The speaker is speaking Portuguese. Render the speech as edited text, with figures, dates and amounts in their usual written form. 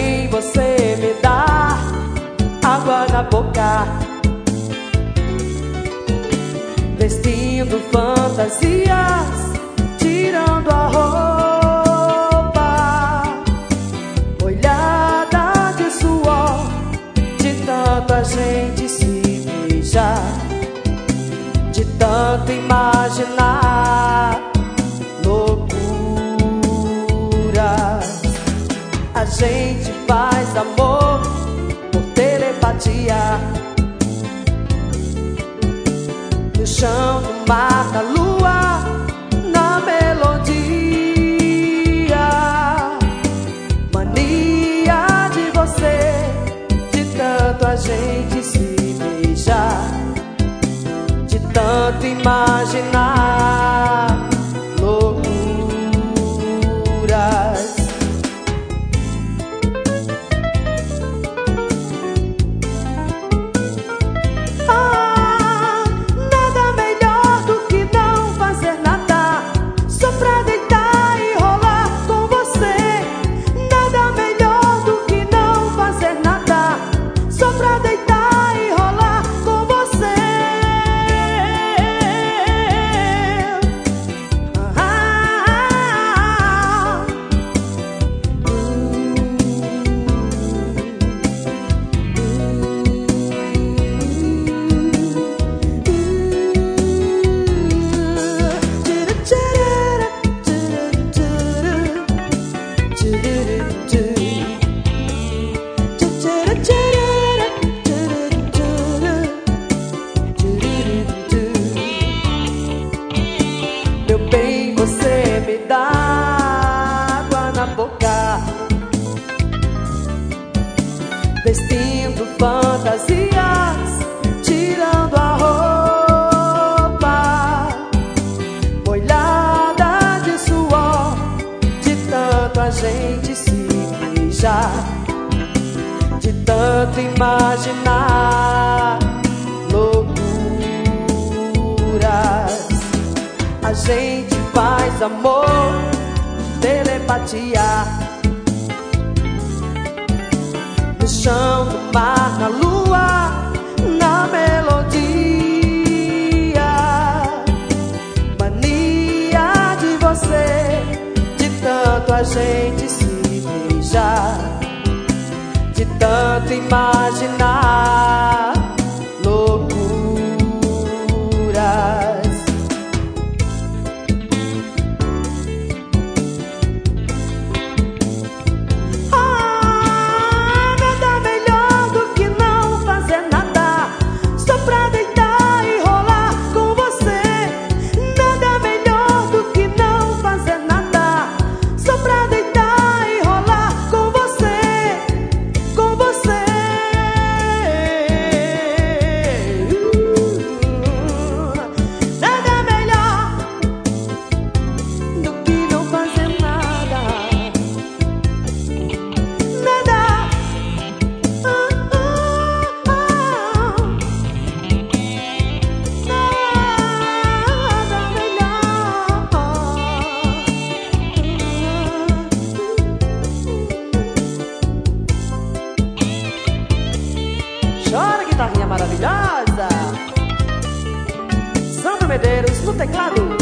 bem você me dá água na boca, vestindo fantasias, tirando a roupa, molhada de suor, de tanto a gente se beijar, de tanto imaginar loucuras. A gente faz amor por telepatia, no chão, no mar, na lua, na melodia. Mania de você, de tanto a gente se beijar, de tanto imaginar loucuras. Meu bem, você me dá água na boca, vestindo fantasias, tirando a roupa, molhada de suor, de tanto a gente se beijar, de tanto imaginar loucuras. A gente faz amor, telepatia, no chão, no mar, na lua, na melodia. Mania de você, de tanto a gente se beijar, de tanto imaginar loucuras. Chora, guitarrinha maravilhosa. Sandro Medeiros no teclado.